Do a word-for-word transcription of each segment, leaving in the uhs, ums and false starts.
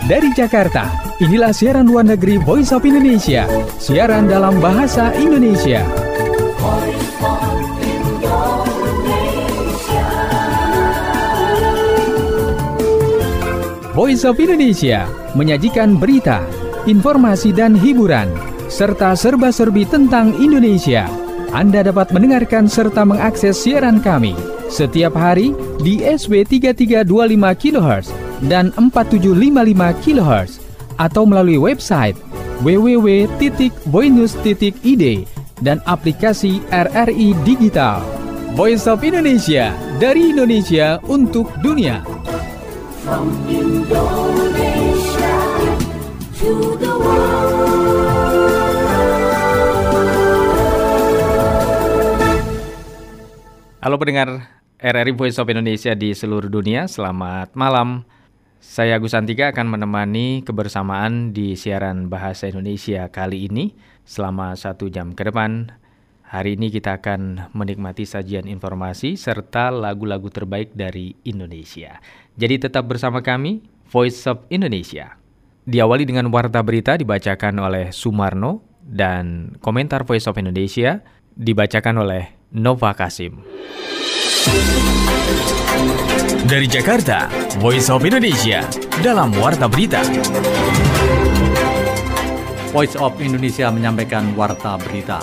Dari Jakarta, inilah siaran luar negeri Voice of Indonesia. Siaran dalam bahasa Indonesia. Voice of Indonesia. Voice of Indonesia menyajikan berita, informasi dan hiburan, serta serba-serbi tentang Indonesia. Anda dapat mendengarkan serta mengakses siaran kami setiap hari di S W tiga tiga dua lima kilohertz dan empat tujuh lima lima kilohertz atau melalui website w w w titik voinews titik i d dan aplikasi R R I Digital. Voice of Indonesia, dari Indonesia untuk dunia. From Indonesia to the world. Halo pendengar R R I Voice of Indonesia di seluruh dunia, selamat malam. Saya Agus Santika akan menemani kebersamaan di siaran Bahasa Indonesia kali ini selama satu jam ke depan. Hari ini kita akan menikmati sajian informasi serta lagu-lagu terbaik dari Indonesia. Jadi tetap bersama kami, Voice of Indonesia. Diawali dengan warta berita dibacakan oleh Sumarno dan komentar Voice of Indonesia dibacakan oleh Nova Kasim. Dari Jakarta, Voice of Indonesia dalam warta berita. Voice of Indonesia menyampaikan warta berita.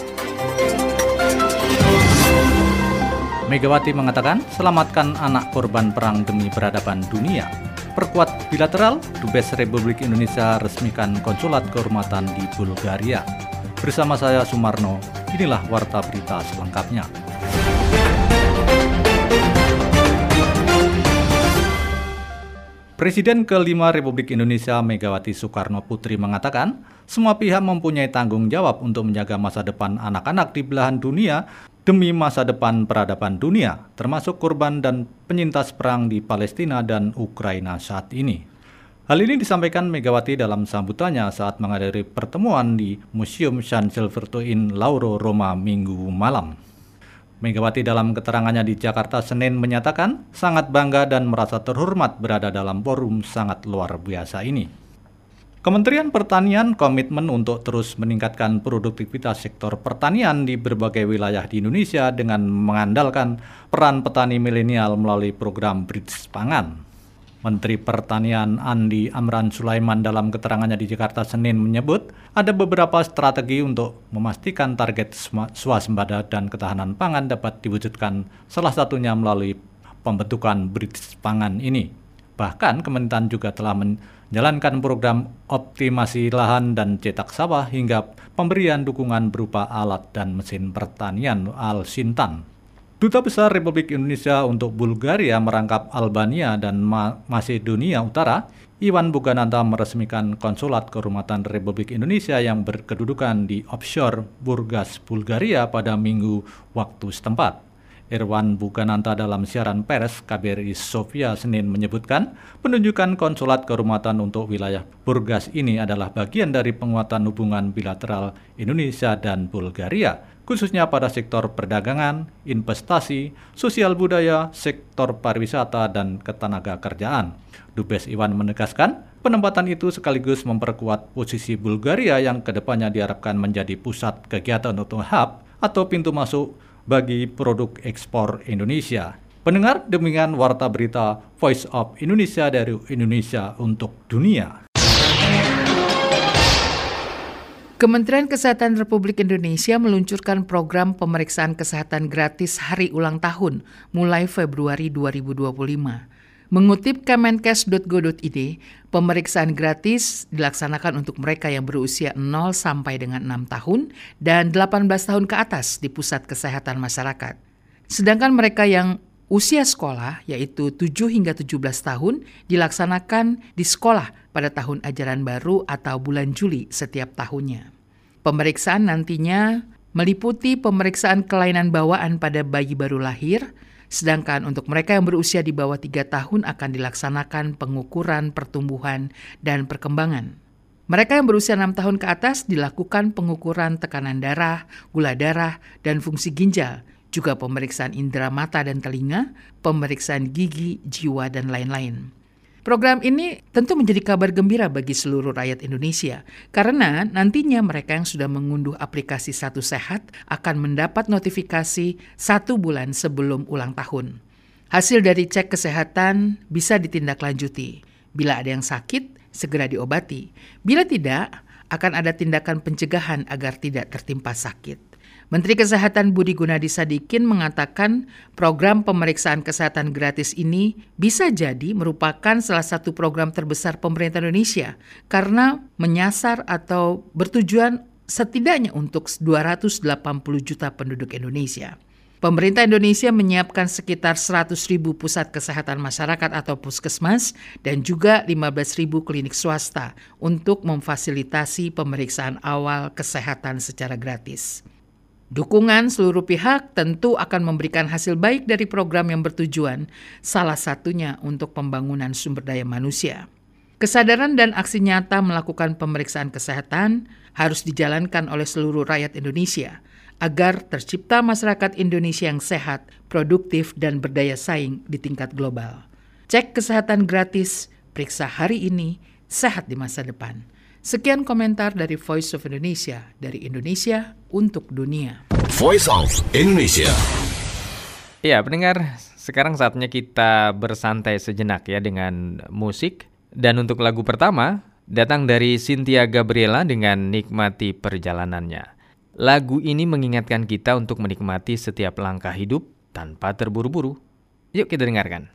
Megawati mengatakan, selamatkan anak korban perang demi peradaban dunia. Perkuat bilateral, Dubes Republik Indonesia resmikan konsulat kehormatan di Bulgaria. Bersama saya Sumarno, inilah warta berita selengkapnya. Presiden kelima Republik Indonesia Megawati Soekarno Putri mengatakan, semua pihak mempunyai tanggung jawab untuk menjaga masa depan anak-anak di belahan dunia demi masa depan peradaban dunia, termasuk korban dan penyintas perang di Palestina dan Ukraina saat ini. Hal ini disampaikan Megawati dalam sambutannya saat menghadiri pertemuan di Museum San Silverto in Lauro, Roma, Minggu malam. Megawati dalam keterangannya di Jakarta Senin menyatakan sangat bangga dan merasa terhormat berada dalam forum sangat luar biasa ini. Kementerian Pertanian komitmen untuk terus meningkatkan produktivitas sektor pertanian di berbagai wilayah di Indonesia dengan mengandalkan peran petani milenial melalui program Bridge Pangan. Menteri Pertanian Andi Amran Sulaiman dalam keterangannya di Jakarta Senin menyebut ada beberapa strategi untuk memastikan target swasembada dan ketahanan pangan dapat diwujudkan, salah satunya melalui pembentukan Bridge Pangan ini. Bahkan Kementan juga telah menjalankan program optimasi lahan dan cetak sawah hingga pemberian dukungan berupa alat dan mesin pertanian Al-Sintan. Duta Besar Republik Indonesia untuk Bulgaria merangkap Albania dan Ma- Masedonia Utara, Iwan Bugananta meresmikan konsulat kehormatan Republik Indonesia yang berkedudukan di offshore Burgas, Bulgaria pada Minggu waktu setempat. Irwan Bugananta dalam siaran pers K B R I Sofia Senin menyebutkan, penunjukan konsulat kehormatan untuk wilayah Burgas ini adalah bagian dari penguatan hubungan bilateral Indonesia dan Bulgaria, khususnya pada sektor perdagangan, investasi, sosial budaya, sektor pariwisata, dan ketenaga kerjaan. Dubes Iwan menegaskan, penempatan itu sekaligus memperkuat posisi Bulgaria yang kedepannya diharapkan menjadi pusat kegiatan atau hub atau pintu masuk bagi produk ekspor Indonesia. Pendengar, demikian warta berita Voice of Indonesia dari Indonesia untuk dunia. Kementerian Kesehatan Republik Indonesia meluncurkan program pemeriksaan kesehatan gratis hari ulang tahun mulai Februari dua ribu dua puluh lima. Mengutip kemenkes dot go dot i d, pemeriksaan gratis dilaksanakan untuk mereka yang berusia nol sampai dengan enam tahun dan delapan belas tahun ke atas di pusat kesehatan masyarakat. Sedangkan mereka yang usia sekolah, yaitu tujuh hingga tujuh belas tahun, dilaksanakan di sekolah pada tahun ajaran baru atau bulan Juli setiap tahunnya. Pemeriksaan nantinya meliputi pemeriksaan kelainan bawaan pada bayi baru lahir, sedangkan untuk mereka yang berusia di bawah tiga tahun akan dilaksanakan pengukuran pertumbuhan dan perkembangan. Mereka yang berusia enam tahun ke atas dilakukan pengukuran tekanan darah, gula darah, dan fungsi ginjal, juga pemeriksaan indera mata dan telinga, pemeriksaan gigi, jiwa, dan lain-lain. Program ini tentu menjadi kabar gembira bagi seluruh rakyat Indonesia, karena nantinya mereka yang sudah mengunduh aplikasi Satu Sehat akan mendapat notifikasi satu bulan sebelum ulang tahun. Hasil dari cek kesehatan bisa ditindaklanjuti. Bila ada yang sakit, segera diobati. Bila tidak, akan ada tindakan pencegahan agar tidak tertimpa sakit. Menteri Kesehatan Budi Gunadi Sadikin mengatakan program pemeriksaan kesehatan gratis ini bisa jadi merupakan salah satu program terbesar pemerintah Indonesia karena menyasar atau bertujuan setidaknya untuk dua ratus delapan puluh juta penduduk Indonesia. Pemerintah Indonesia menyiapkan sekitar seratus ribu pusat kesehatan masyarakat atau puskesmas dan juga lima belas ribu klinik swasta untuk memfasilitasi pemeriksaan awal kesehatan secara gratis. Dukungan seluruh pihak tentu akan memberikan hasil baik dari program yang bertujuan, salah satunya untuk pembangunan sumber daya manusia. Kesadaran dan aksi nyata melakukan pemeriksaan kesehatan harus dijalankan oleh seluruh rakyat Indonesia agar tercipta masyarakat Indonesia yang sehat, produktif, dan berdaya saing di tingkat global. Cek kesehatan gratis, periksa hari ini, sehat di masa depan. Sekian komentar dari Voice of Indonesia, dari Indonesia untuk dunia. Voice of Indonesia. Ya, pendengar, sekarang saatnya kita bersantai sejenak ya dengan musik. Dan untuk lagu pertama, datang dari Cynthia Gabriela dengan Nikmati Perjalanannya. Lagu ini mengingatkan kita untuk menikmati setiap langkah hidup tanpa terburu-buru. Yuk kita dengarkan.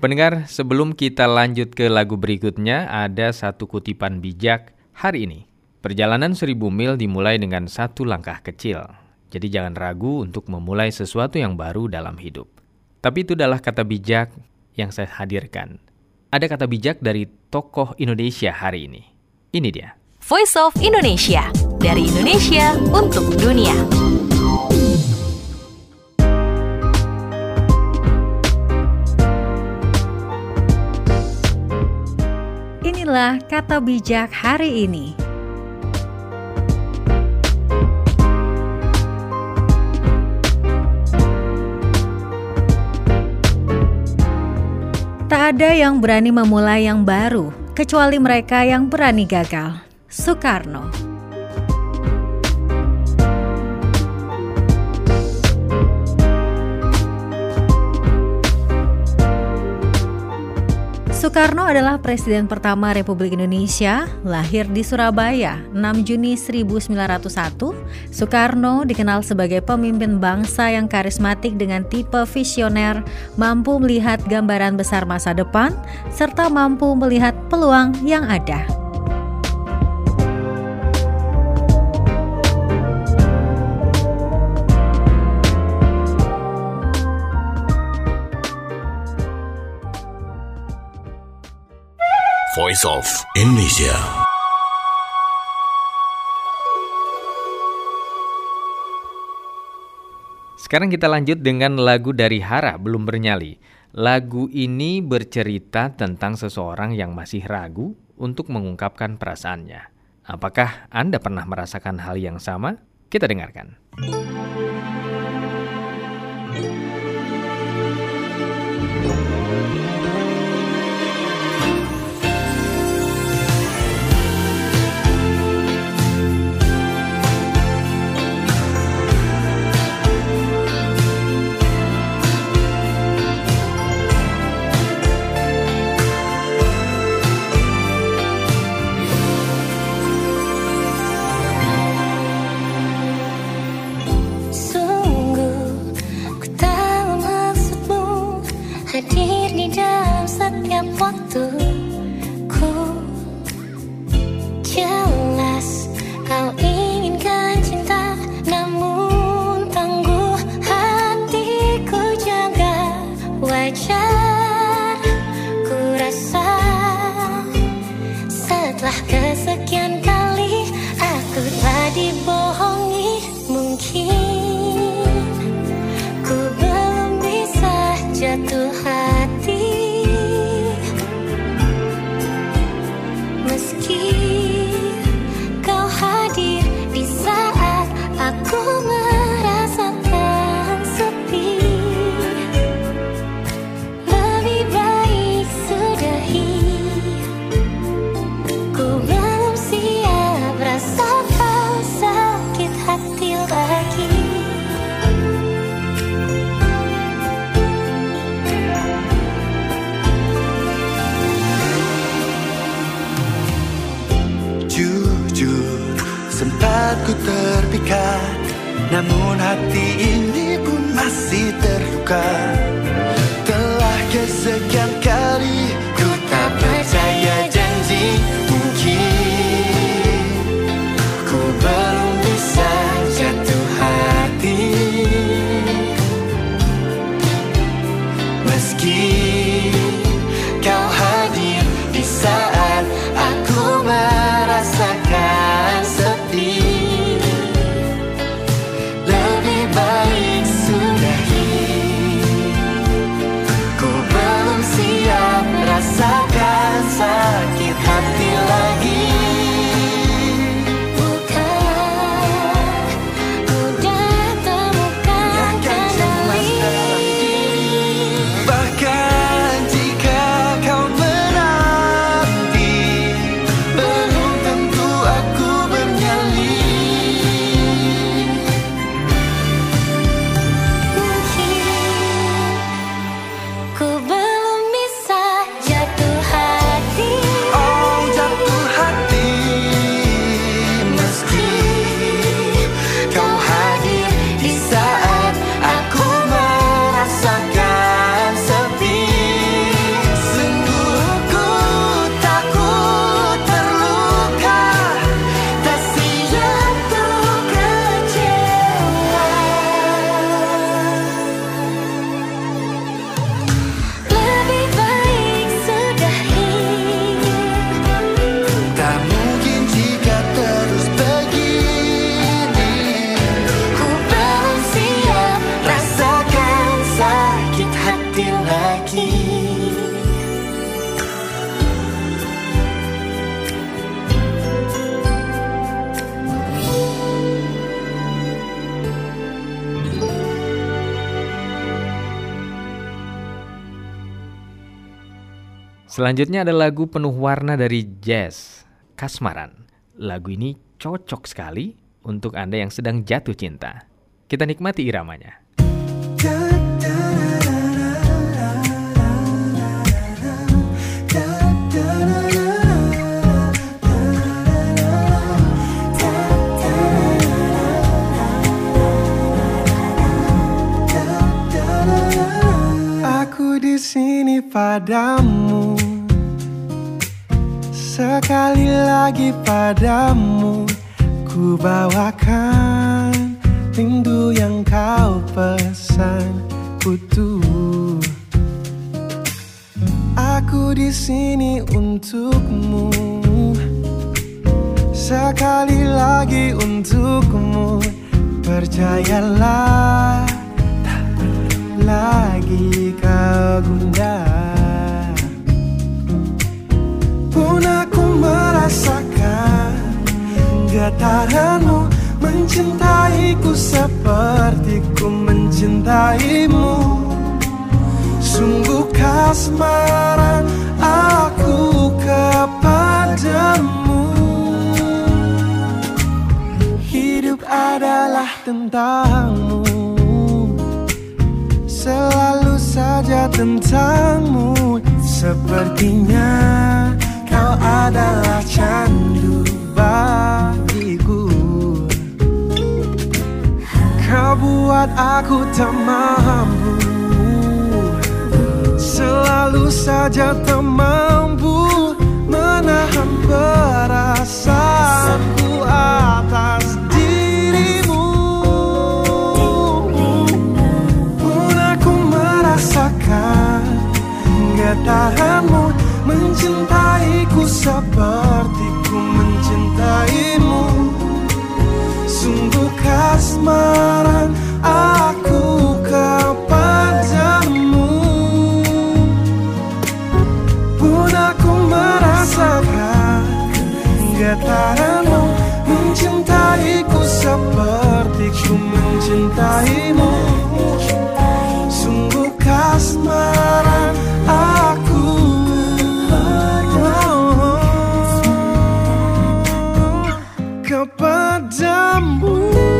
Pendengar, sebelum kita lanjut ke lagu berikutnya, ada satu kutipan bijak hari ini. Perjalanan seribu mil dimulai dengan satu langkah kecil. Jadi jangan ragu untuk memulai sesuatu yang baru dalam hidup. Tapi itu adalah kata bijak yang saya hadirkan. Ada kata bijak dari tokoh Indonesia hari ini. Ini dia. Voice of Indonesia, dari Indonesia untuk dunia. Inilah kata bijak hari ini. Tak ada yang berani memulai yang baru, kecuali mereka yang berani gagal. Soekarno. Soekarno adalah Presiden pertama Republik Indonesia, lahir di Surabaya, enam Juni seribu sembilan ratus satu. Soekarno dikenal sebagai pemimpin bangsa yang karismatik dengan tipe visioner, mampu melihat gambaran besar masa depan, serta mampu melihat peluang yang ada. Voice of Indonesia. Sekarang kita lanjut dengan lagu dari Hara, Belum Bernyali. Lagu ini bercerita tentang seseorang yang masih ragu untuk mengungkapkan perasaannya. Apakah Anda pernah merasakan hal yang sama? Kita dengarkan. Hadir di dalam setiap waktu ku, jelas kau inginkan cinta, namun tangguh hatiku jaga. Wajar ku rasa setelah kesekian kali aku telah dibohongi. Mungkin ku belum bisa jatuh hati, meski kau hadir di saat aku merasakan sepi. Lebih baik sudahi, ku belum siap rasa kau sakit hati lagi. Sempat ku terpikat, namun hati ini pun masih terluka. Telah kesekian kali ku tak percaya janji. Mungkin ku belum bisa jatuh hati, meski kau hadir di saat aku merasakan sepi. Lebih baik sudahi, ku belum siap Selanjutnya ada lagu penuh warna dari Jazz, Kasmaran. Lagu ini cocok sekali untuk Anda yang sedang jatuh cinta. Kita nikmati iramanya. Aku di sini padamu, sekali lagi padamu, ku bawakan rindu yang kau pesan utuh. Aku di sini untukmu, sekali lagi untukmu. Percayalah, tak perlu lagi kau gundah. Pun aku merasakan getaranmu, mencintaiku seperti ku mencintaimu. Sungguh kasmaran aku kepadamu. Hidup adalah tentangmu, selalu saja tentangmu. Sepertinya kau adalah candu bagiku. Kau buat aku tak mampu, selalu saja tak mampu menahan perasaanku atas dirimu. Pun aku merasakan getaranmu, mencintaiku seperti ku mencintaimu. Sungguh kasmaran aku kepadamu. Pun aku merasakan getaranmu, mencintaiku seperti ku mencintaimu. Sungguh kasmaran aku kepadamu.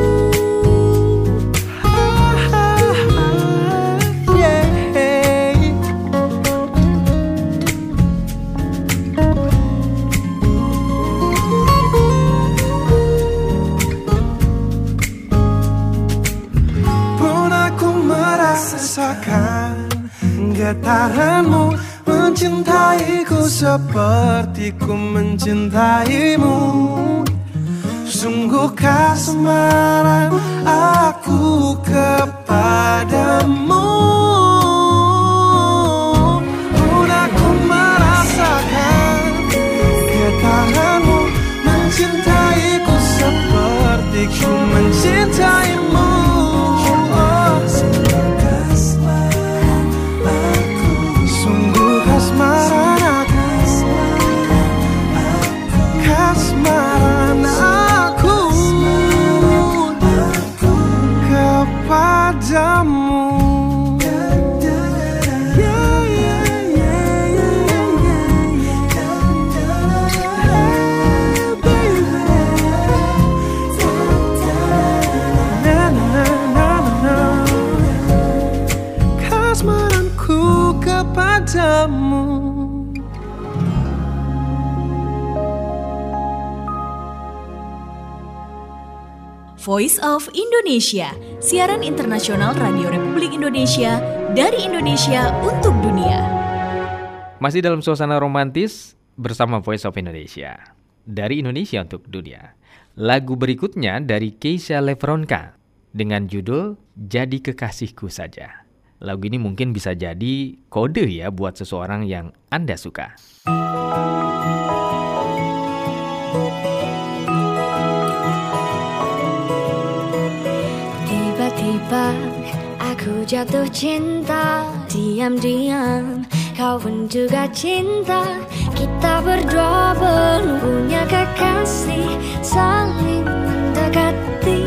Rasakan getaranmu, mencintaiku seperti ku mencintaimu. Sungguh kasmaran aku kepadamu. Pun aku merasakan getaranmu, mencintaiku seperti ku mencintaimu. Voice of Indonesia, siaran internasional Radio Republik Indonesia dari Indonesia untuk dunia. Masih dalam suasana romantis bersama Voice of Indonesia dari Indonesia untuk dunia. Lagu berikutnya dari Keisha Lefronka dengan judul Jadi Kekasihku Saja. Lagu ini mungkin bisa jadi kode ya buat seseorang yang Anda suka. Tiba-tiba aku jatuh cinta, diam-diam kau pun juga cinta. Kita berdua belum punya kekasih, saling mendekati.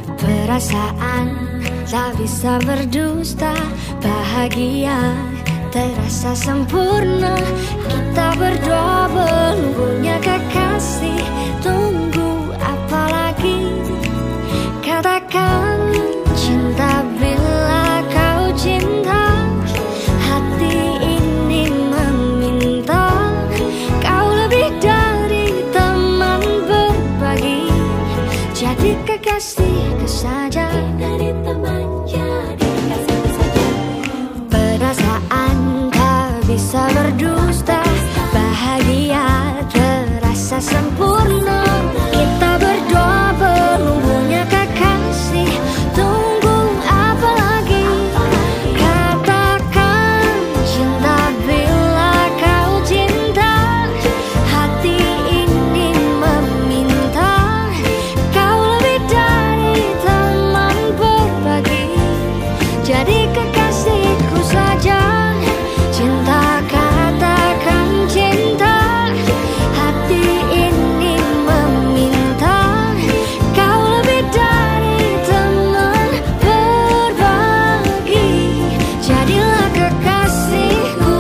Perasaan tak bisa berdusta, bahagia terasa sempurna. Kita berdua belum punya kekasih. Tunggu apa lagi? Katakan cinta bila kau cinta. Hati ini meminta. Kau lebih dari teman berbagi. Jadi kekasihku saja. Dari teman jadi kekasihku saja. Perasaan tak bisa berdusta. Bahagia terasa sempurna. Kita berdua belum punya kekasih. Tunggu apa lagi? Katakan cinta bila kau cinta. Hati ini meminta. Kau lebih dari teman berbagi. Jadi kekasihku saja. Cinta, katakan cinta. Hati ini meminta. Kau lebih dari teman berbagi. Jadilah kekasihku.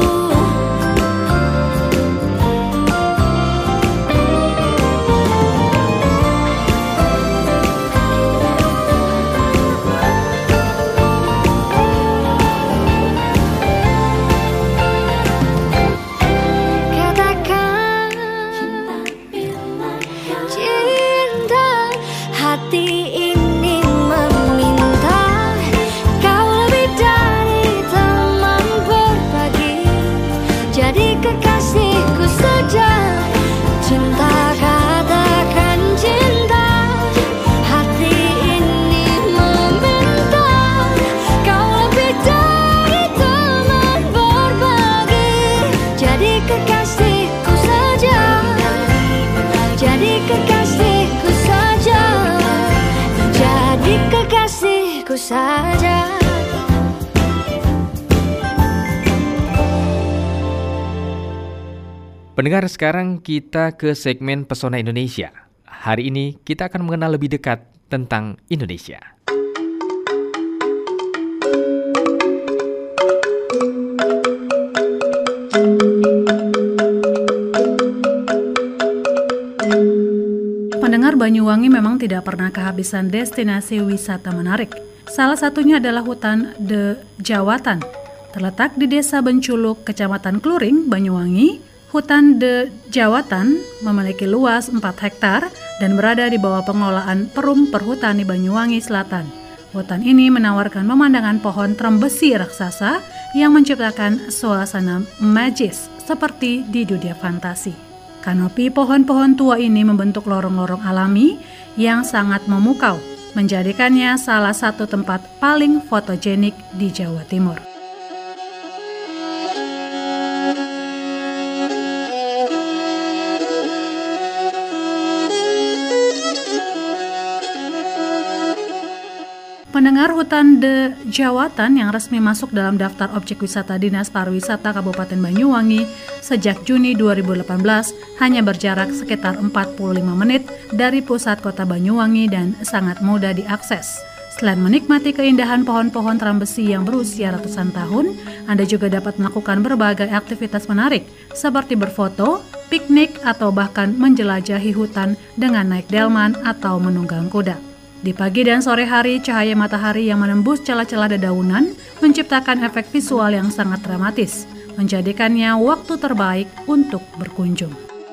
Katakan cinta, hati ini meminta. Kau lebih dari teman berbagi. Jadi kekasihku saja. Cinta, katakan cinta. Hati ini meminta. Kau lebih dari teman berbagi. Jadi kekasihku saja. Jadi kekasihku saja. Jadi kekasihku saja. Pendengar, sekarang kita ke segmen Pesona Indonesia. Hari ini kita akan mengenal lebih dekat tentang Indonesia. Pendengar, Banyuwangi memang tidak pernah kehabisan destinasi wisata menarik. Salah satunya adalah hutan De Jawatan. Terletak di Desa Benculuk, Kecamatan Kluring, Banyuwangi. Hutan De Jawatan memiliki luas empat hektar dan berada di bawah pengelolaan Perum Perhutani Banyuwangi Selatan. Hutan ini menawarkan pemandangan pohon trembesi raksasa yang menciptakan suasana magis seperti di dunia fantasi. Kanopi pohon-pohon tua ini membentuk lorong-lorong alami yang sangat memukau, menjadikannya salah satu tempat paling fotogenik di Jawa Timur. Pendengar, hutan De Jawatan yang resmi masuk dalam daftar objek wisata Dinas Pariwisata Kabupaten Banyuwangi sejak Juni dua ribu delapan belas hanya berjarak sekitar empat puluh lima menit dari pusat kota Banyuwangi dan sangat mudah diakses. Selain menikmati keindahan pohon-pohon trambesi yang berusia ratusan tahun, Anda juga dapat melakukan berbagai aktivitas menarik seperti berfoto, piknik, atau bahkan menjelajahi hutan dengan naik delman atau menunggang kuda. Di pagi dan sore hari, cahaya matahari yang menembus celah-celah dedaunan menciptakan efek visual yang sangat dramatis, menjadikannya waktu terbaik untuk berkunjung.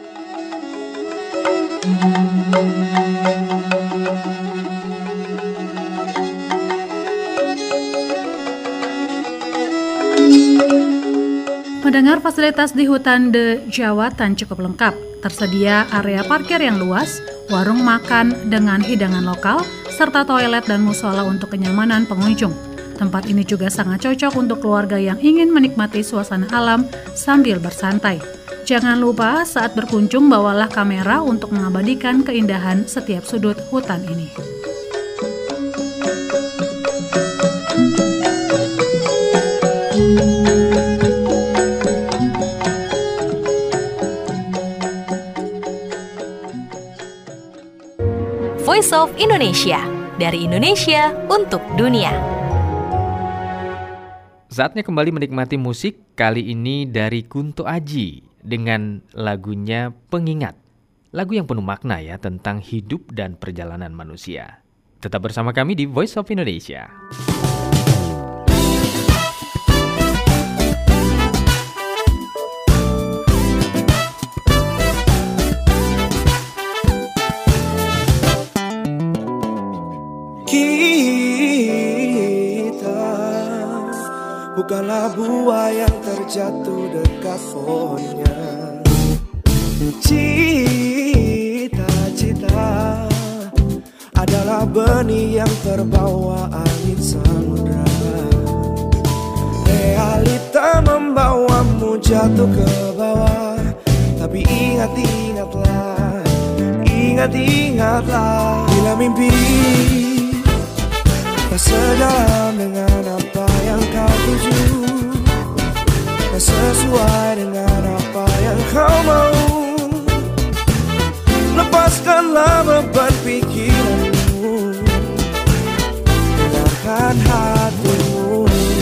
Mendengar fasilitas di hutan De Jawatan cukup lengkap. Tersedia area parkir yang luas, warung makan dengan hidangan lokal, serta toilet dan musola untuk kenyamanan pengunjung. Tempat ini juga sangat cocok untuk keluarga yang ingin menikmati suasana alam sambil bersantai. Jangan lupa saat berkunjung bawalah kamera untuk mengabadikan keindahan setiap sudut hutan ini. Voice of Indonesia, dari Indonesia untuk dunia. Saatnya kembali menikmati musik, kali ini dari Kunto Aji dengan lagunya Pengingat. Lagu yang penuh makna ya tentang hidup dan perjalanan manusia. Tetap bersama kami di Voice of Indonesia. Bukanlah buah yang terjatuh dekat pohonnya. Cita-cita adalah benih yang terbawa angin samudra. Realita membawamu jatuh ke bawah. Tapi ingat-ingatlah, ingat-ingatlah, bila mimpi tak sejalan dengan apa yang kau tuju, tak sesuai dengan apa yang kau mau, lepaskanlah beban pikiranmu, dengarkan hatimu.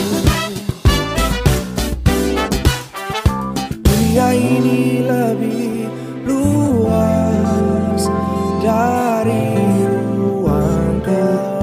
Dunia ini lebih luas dari ruang kelas.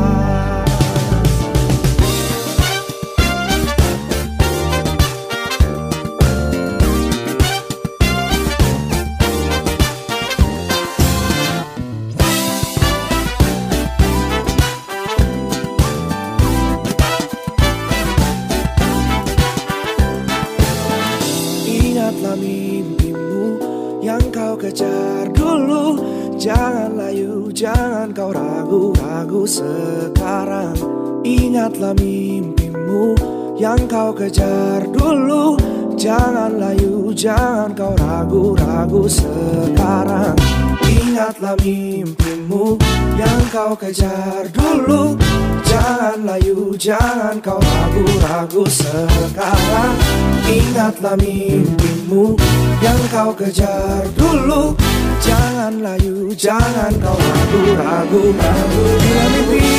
Kejar dulu, jangan layu, jangan kau ragu-ragu sekarang. Ingatlah mimpimu yang kau kejar dulu, jangan layu, jangan kau ragu-ragu sekarang. Ingatlah mimpimu yang kau kejar dulu, jangan layu, jangan kau ragu-ragu sekarang. Ingatlah mimpimu yang kau kejar dulu, jangan layu, jangan kau ragu-ragu. Bila mimpi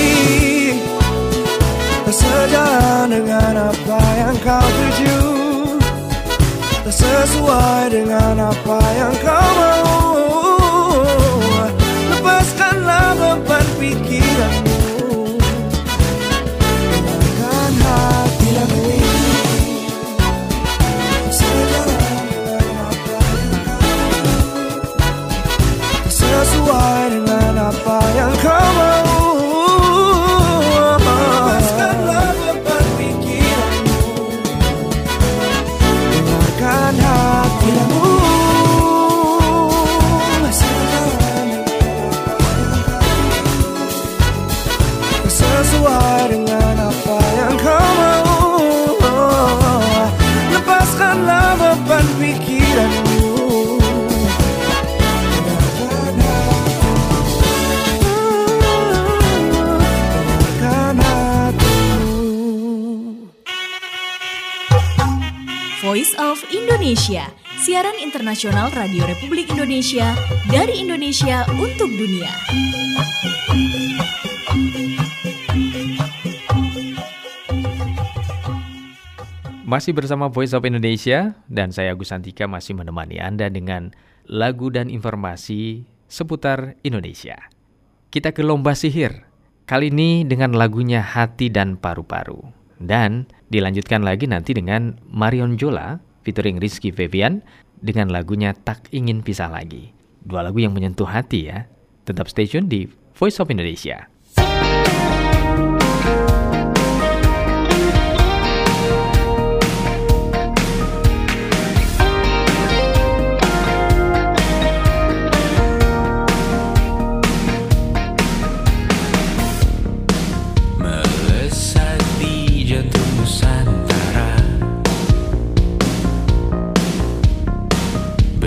tak sejalan dengan apa yang kau tuju, tak sesuai dengan apa yang kau mau, lepaskanlah beban pikiranmu, dengarkan hati lagu. Sesuai dengan apa yang kau mau, lepaskanlah beban pikiranmu, dengarkan hatimu. Sesuai dengan apa yang kau mau, lepaskanlah beban pikiranmu. Voice of Indonesia, siaran internasional Radio Republik Indonesia dari Indonesia untuk dunia. Masih bersama Voice of Indonesia dan saya Agus Santika masih menemani Anda dengan lagu dan informasi seputar Indonesia. Kita ke Lomba Sihir, kali ini dengan lagunya Hati dan Paru-Paru. Dan dilanjutkan lagi nanti dengan Marion Jola featuring Rizky Febian dengan lagunya Tak Ingin Pisah Lagi. Dua lagu yang menyentuh hati ya. Tetap stay tune di Voice of Indonesia.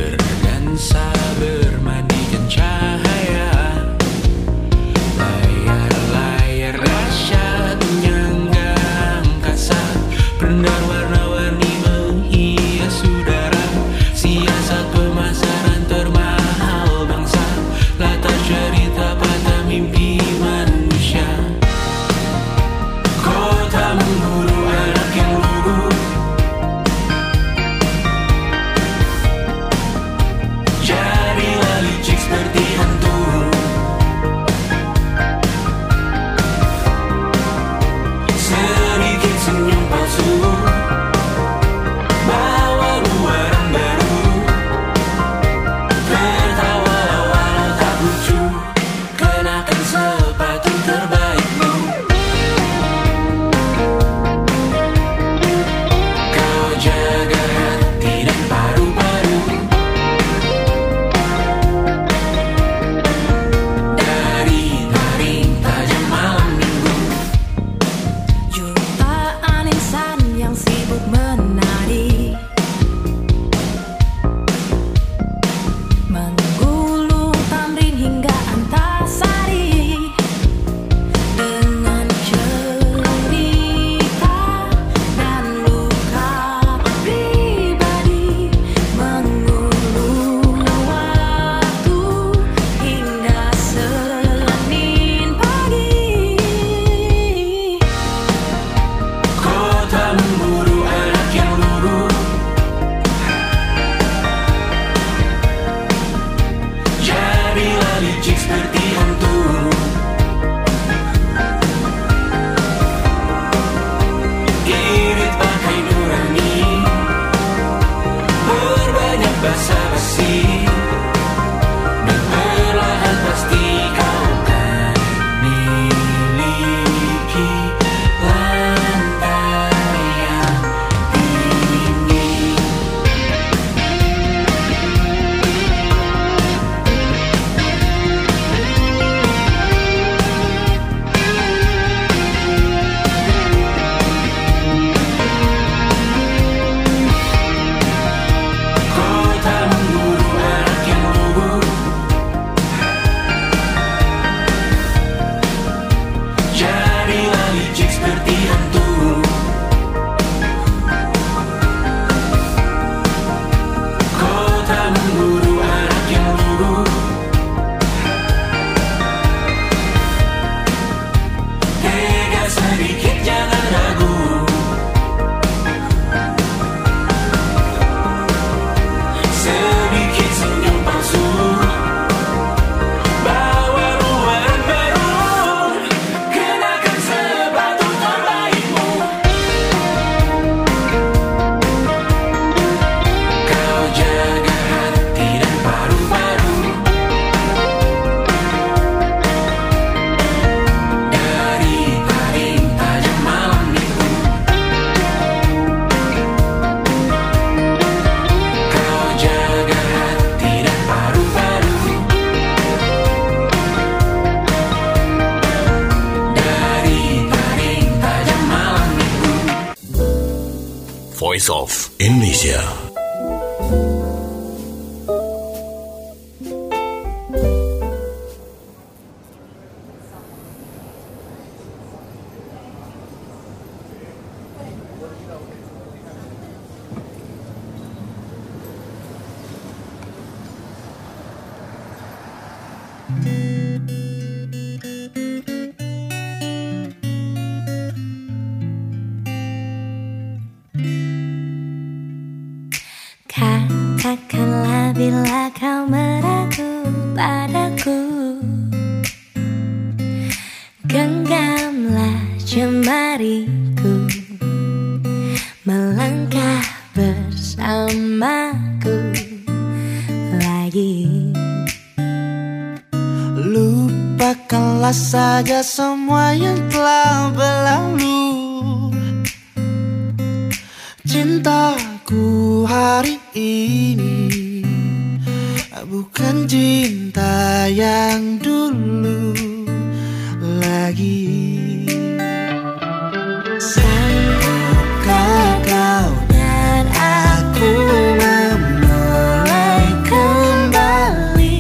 Berdansa bermandikan cahaya, layar Voice of Indonesia. Katakanlah bila kau meragu padaku, genggamlah jemariku, melangkah bersamaku lagi. Lupakanlah saja semua yang telah berlalu. Cintaku hari ini bukan cinta yang dulu lagi. Sanggupkah kau dan aku memulai kembali,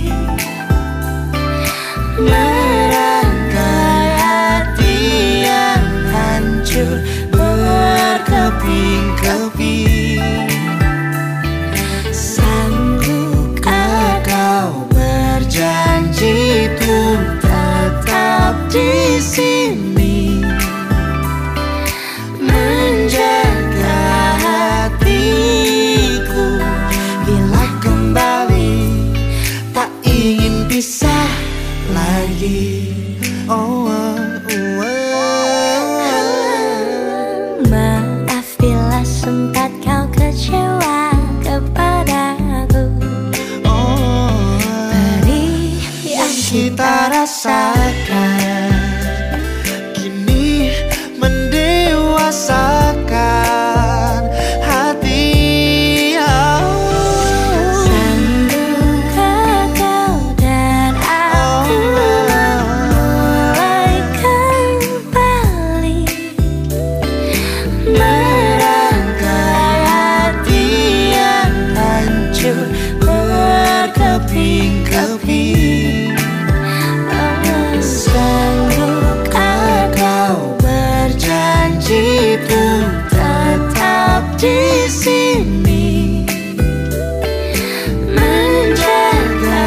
merangkai hati yang hancur berkeping-keping? Sanggupkah kau berjanji untuk tetap di sini, menjaga hatiku bila kembali, tak ingin pisah lagi. Oh, oh, oh, oh. Maaf bila sempat kau kecewa kepadaku. Oh, Beri yang kita rasakan kini mendewasakan hati. Sanggupkah kau dan aku mulai kembali, merangkai hati yang hancur berkeping-keping? Sanggupkah kau berjanji untuk tetap di sini, menjaga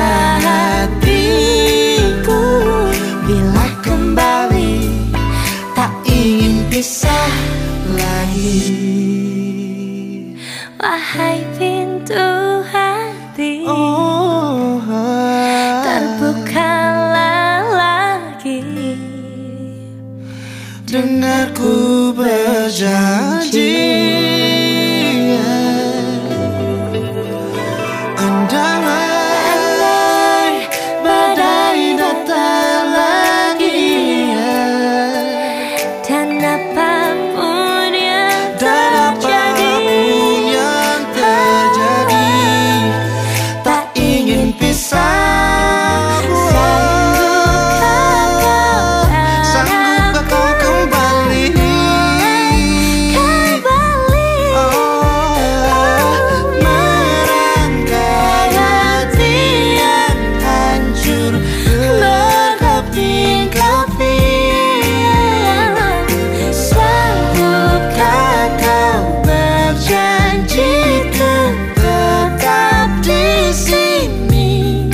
hatiku bila kembali, tak ingin pisah lagi. Wahai pintu hati, Oh, terbukalah lagi. dengarku berjanji. Andai badai datang lagi, Dan apapun yang dan terjadi, apapun yang terjadi, tak ingin pisah. Sanggupkah kau kembali, oh, merangkai hati yang hancur berkeping-keping? Sanggupkah kau berjanji untuk tetap di sini,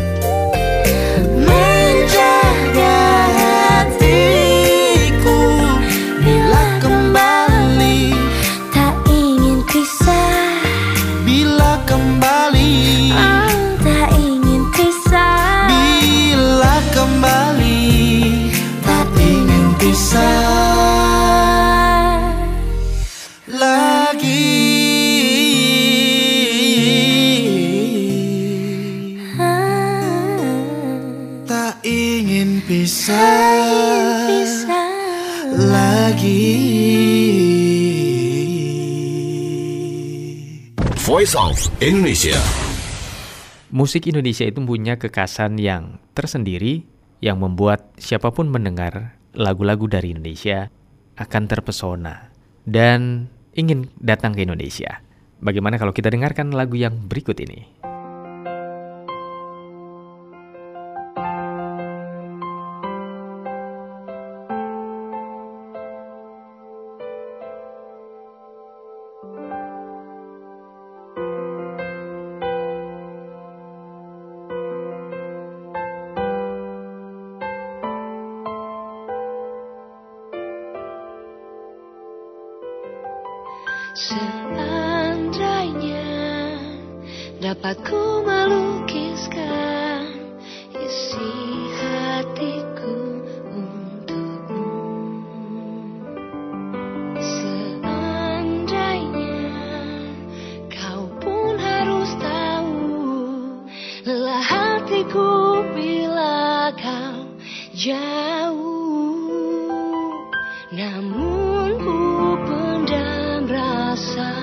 menjaga hatiku bila kembali, tak ingin pisah, bila kembali, oh, tak ingin pisah. bila kembali, tak ingin pisah lagi. Tak ingin pisah Pisah lagi. Voice of Indonesia. Musik Indonesia itu punya kekhasan yang tersendiri yang membuat siapapun mendengar lagu-lagu dari Indonesia akan terpesona. Dan ingin datang ke Indonesia. Bagaimana kalau kita dengarkan lagu yang berikut ini? Seandainya dapat ku melukiskan isi hatiku untukmu, seandainya kau pun harus tahu lelah hatiku bila kau jauh, namun ku pendam rasa.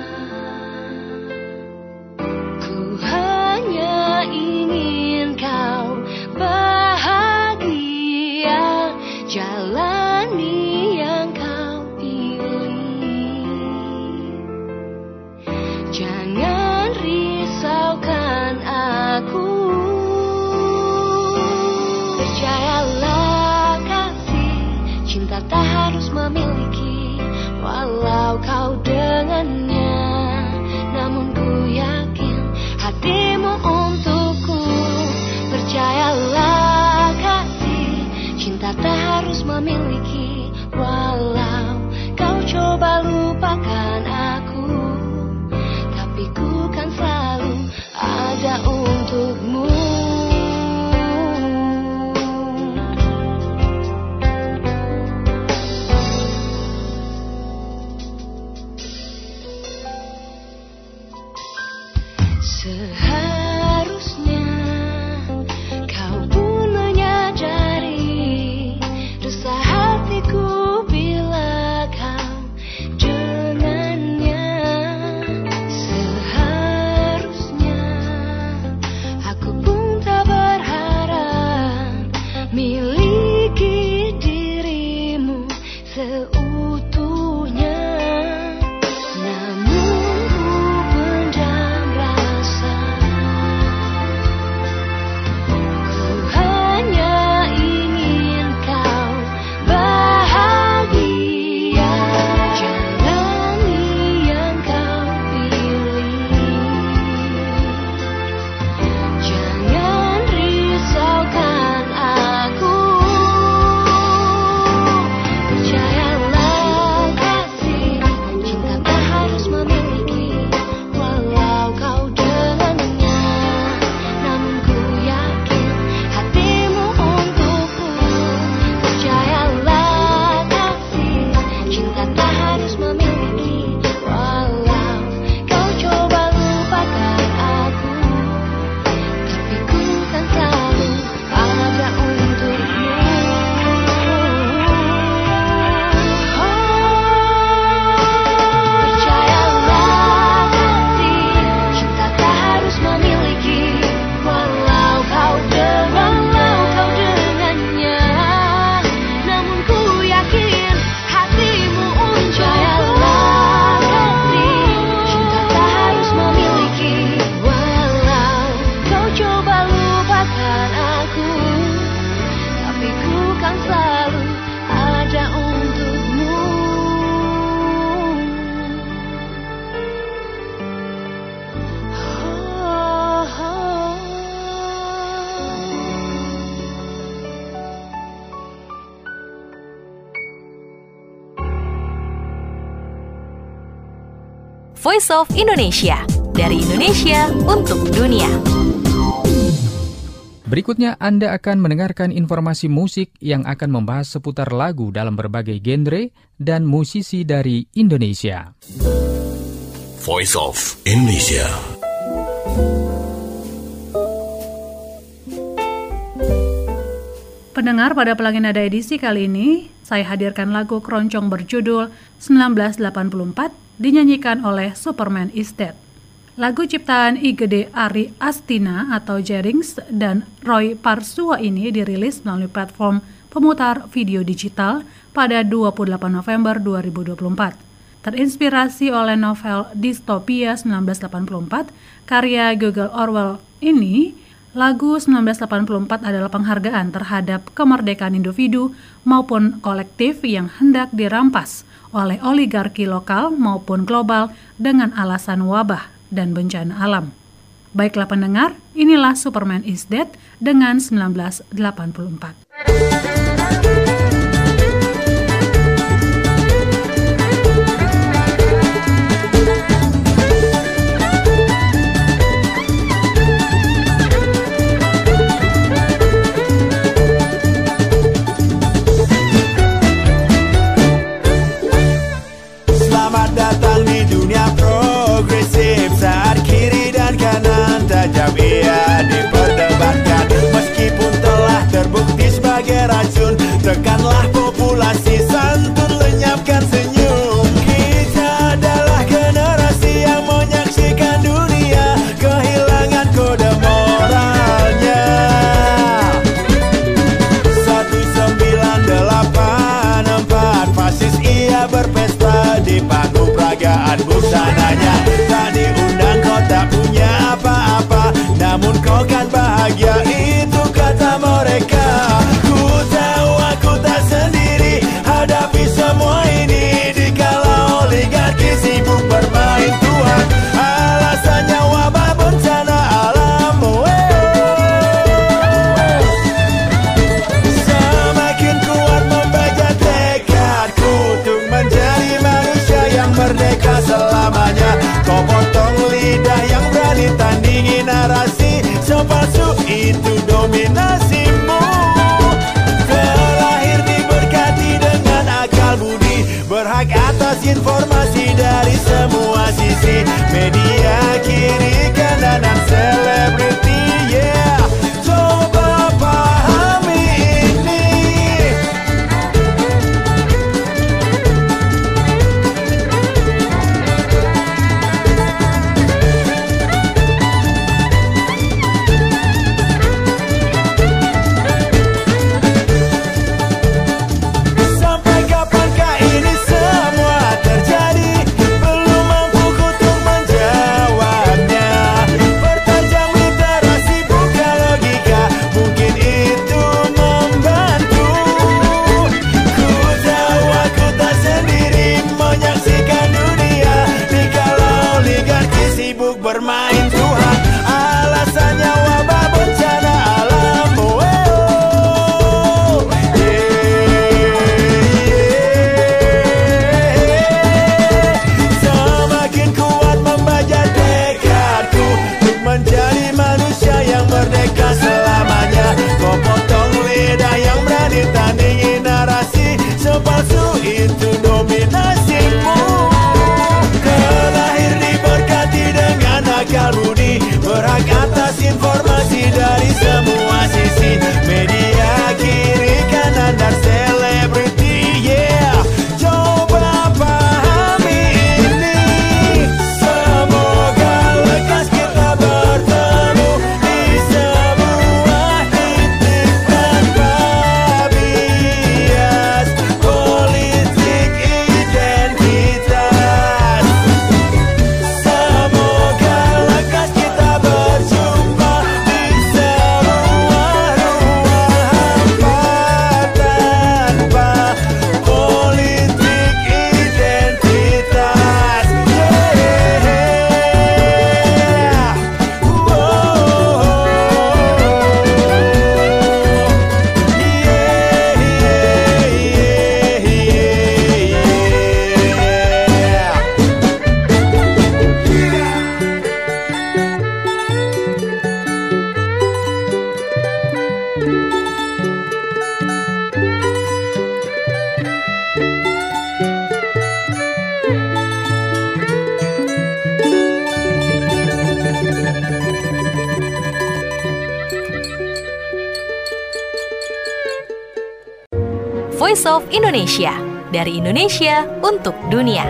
Ku hanya ingin kau bahagia, jalani yang kau pilih. Jangan risaukan aku, percayalah kasih, cinta tak harus memiliki, walau kau dengannya, namun ku yakin hatimu untukku. Percayalah kasih, cinta tak harus memiliki, walau kau coba lupakan aku, tapi ku kan selalu ada untukmu. Seharusnya kau pun menyadari resah hatiku bila kau dengannya. Seharusnya aku pun tak berharap miliki dirimu seutuhnya, namun ku pendam rasa. Ku hanya ingin kau bahagia, jalani yang kau pilih. Jangan risaukan aku, percayalah kasih, cinta tak harus memiliki, walau kau dengannya, namun ku yakin hatimu untukku. Percayalah kasih, cinta tak harus memiliki, walau kau coba lupakan aku, tapi ku kan selalu ada untukmu. Percayalah kasih, cinta tak harus memiliki, walau kau dengan walau kau dengannya, namun ku yakin hatimu untukku. Percayalah kasih, cinta tak harus memiliki, walau kau coba lupakan aku, tapi ku kan selalu ada untukmu. Oh, oh. Voice of Indonesia, dari Indonesia untuk dunia. Berikutnya Anda akan mendengarkan informasi musik yang akan membahas seputar lagu dalam berbagai genre dan musisi dari Indonesia. Voice of Indonesia. Pendengar, pada Pelangi Nada edisi kali ini, saya hadirkan lagu keroncong berjudul sembilan belas delapan puluh empat dinyanyikan oleh Superman is Dead. Lagu ciptaan I Gede Ari Astina atau Jerings dan Roy Parsua ini dirilis melalui platform pemutar video digital pada dua puluh delapan November dua ribu dua puluh empat. Terinspirasi oleh novel Dystopia seribu sembilan ratus delapan puluh empat karya George Orwell ini, lagu seribu sembilan ratus delapan puluh empat adalah penghargaan terhadap kemerdekaan individu maupun kolektif yang hendak dirampas oleh oligarki lokal maupun global dengan alasan wabah dan bencana alam. Baiklah pendengar, inilah Superman is Dead dengan seribu sembilan ratus delapan puluh empat. Selamat datang di dunia progresif, saat kiri dan kanan tajam ia diperdebatkan. Meskipun telah terbukti sebagai racun, tekanlah populasi, santun lenyapkan senyum. Kita adalah generasi yang menyaksikan dunia kehilangan kode moralnya. Seribu sembilan ratus delapan puluh empat fasis ia berpesta di panggung peragaan busananya. Tak diundang kau tak punya apa-apa, namun kau kan bahagia, itu kata mereka. Ku tahu aku tak sendiri hadapi semua ini, dikala oligarki sibuk bermain Tuhan. Alasannya wabah bencana alam. Semakin kuat membaca tekadku untuk menjadi manusia yang merdeka selamanya. Kau potong lidah yang berani tandingi narasi sepalsu itu dominasimu. Terlahir diberkati dengan akal budi, berhak atas informasi dari semua sisi. Media kiri kanan dan selebriti, yeah, coba pahami ini. Sampai kapankah ini semua terjadi? Belum mampu kutuk menjawabnya. Pertajam literasi bukan logika, mungkin itu membantu. Ku tahu aku tak sendiri menyaksikan dunia, dikala oligarki sibuk bermain Tuhan. Alasannya wabah bencana alam. Oh, semakin kuat membaca tekadku untuk menjadi manusia yang merdeka selamanya. Kau potong lidah yang berani tandingi narasi sepalsu itu dominasimu. Terlahir diberkati dengan akal budi, berhak atas informasi dari semua sisi. Media kiri kanan dan selebriti, yeah, coba pahami ini. Semoga lekas kita bertemu di sebuah titik tanpa bias politik identitas. Semoga lekas kita berjumpa di sebuah ruang hampa tanpa politik identitas. Yeah. Whoa. Yeah, yeah, Voice of Indonesia, dari Indonesia untuk dunia.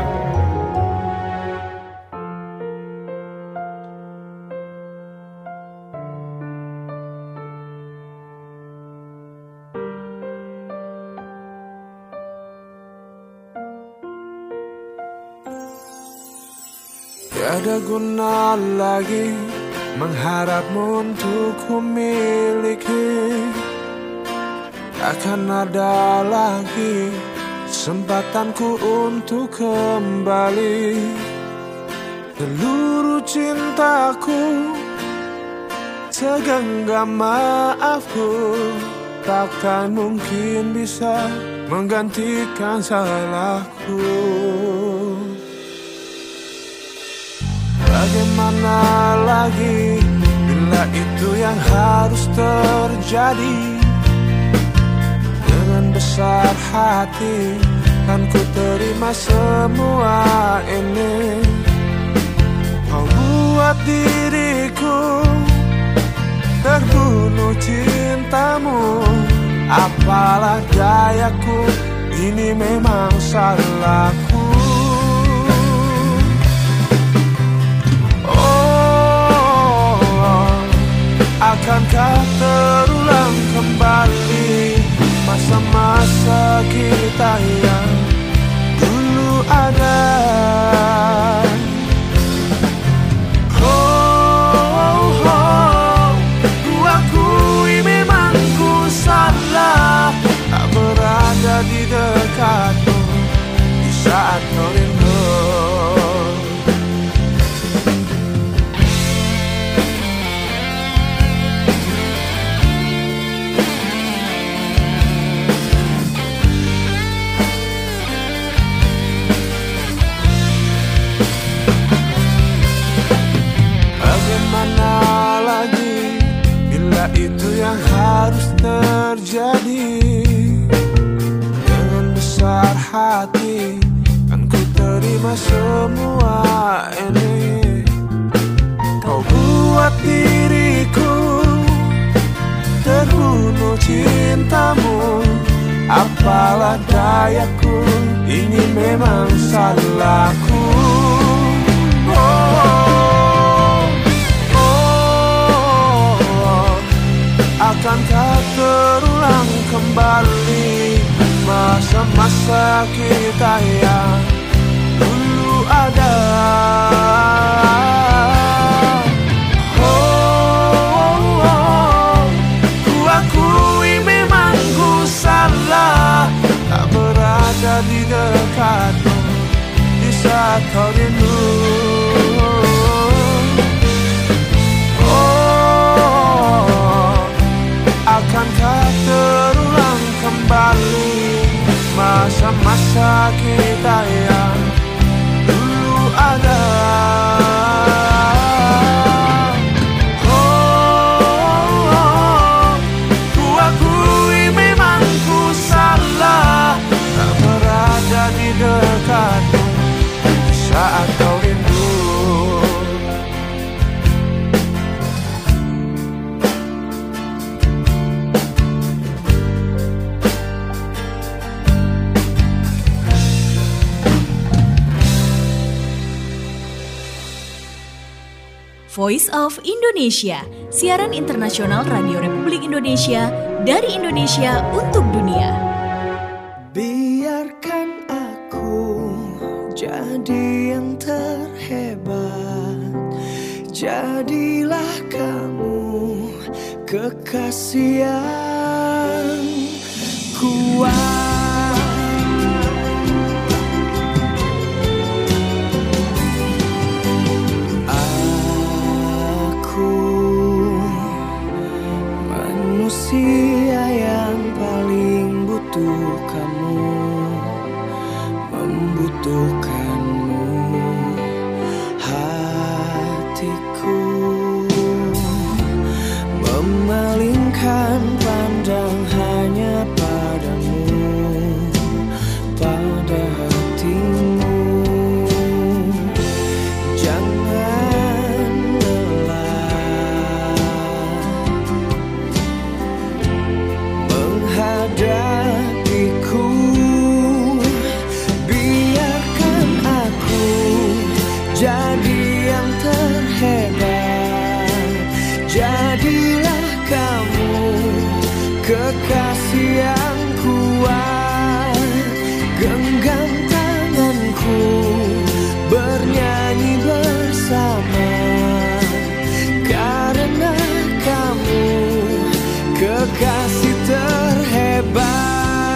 Tiada guna lagi mengharapmu untuk ku miliki. Akan ada lagi kesempatanku untuk kembali. Seluruh cintaku, segenggam maafku, takkan mungkin bisa menggantikan salahku. Bagaimana lagi bila itu yang harus terjadi? Dengan besar hati kan ku terima semua ini. Kau buat diriku terbunuh cintamu. Apalah dayaku, ini memang salahku. Oh, akankah terulang kembali masa-masa kita yang dulu ada? Tak berada di dekatmu di saat kau rindu. Bagaimana lagi bila itu yang harus terjadi? Dengan besar hati kan ku terima semua ini. Kau buat diriku terbunuh cintamu. Apalah dayaku, ini memang salahku. Oh, oh, oh. Akankah terulang kembali masa-masa kita yang dulu ada? Oh, oh, oh. Ku akui memang ku salah, tak berada di dekatmu di saat kau rindu. Akankah terulang kembali masa-masa kita yang dulu ada? Oh, oh, ku akui memang ku salah, tak berada di dekatmu saat kau rindu. Voice of Indonesia, siaran internasional Radio Republik Indonesia dari Indonesia untuk dunia. Biarkan aku jadi yang terhebat, jadilah kamu kekasih yang kuat. Manusia yang paling butuh kamu, membutuhkanmu. Hatiku memalingkan pandang hanya padamu, pada hatimu. Jangan hadapiku, biarkan aku jadi yang terhebat, jadilah kamu kekasih yang kuat. Genggam tanganku, bernyanyi bersama. kekasih terhebat.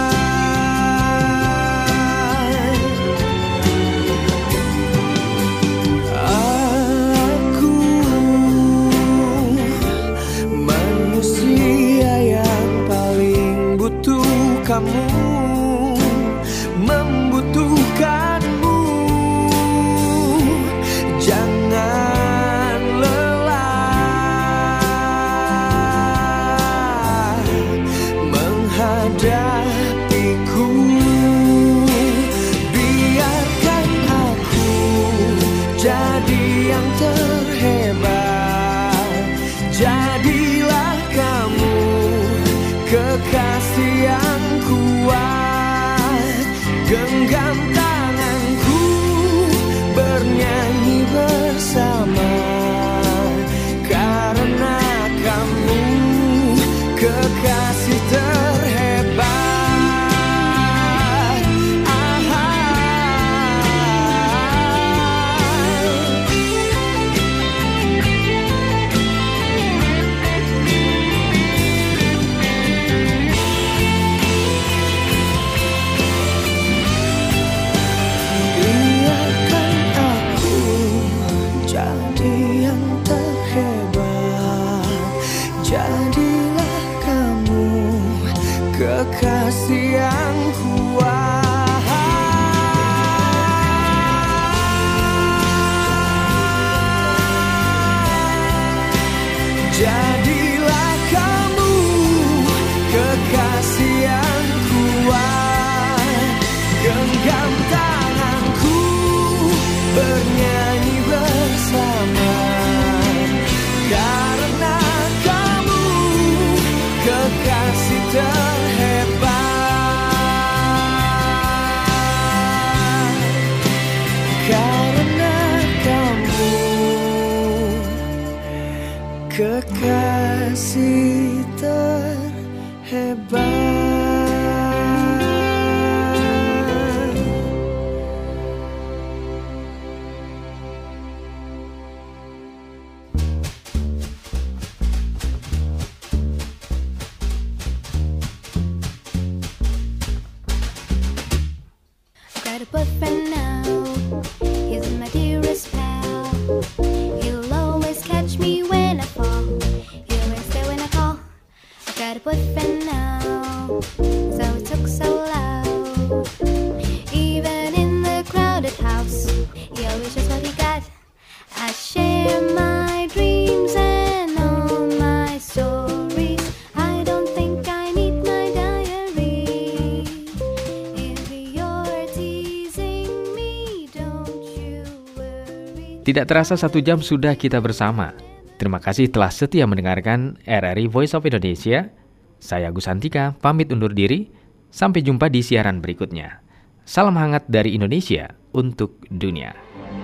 Kamu membutuhkanmu, jangan lelah menghadapiku. Biarkan aku jadi yang terhebat. Jadilah kamu kekasih yang kuat, genggam tanganku, bernyanyi bersama, karena kamu kekasih terhebat. Kekasih yang kuat, jadilah kamu kekasih yang kuat, genggam tanganku, bernyanyi bersama, karena kamu kekasih terhebat. Kekasih terhebat. Got a boyfriend now, he's my dearest pal. He'll always catch me when I fall. He'll always stay when I call. I got a boyfriend now, so it took so loud. Even in the crowded house, he always shows what he got. I share my dreams and all my stories. I don't think I need my diary. If you're teasing me, don't you worry. Tidak terasa satu jam sudah kita bersama. Terima kasih telah setia mendengarkan R R I Voice of Indonesia. Saya Agus Antika, pamit undur diri. Sampai jumpa di siaran berikutnya. Salam hangat dari Indonesia untuk dunia.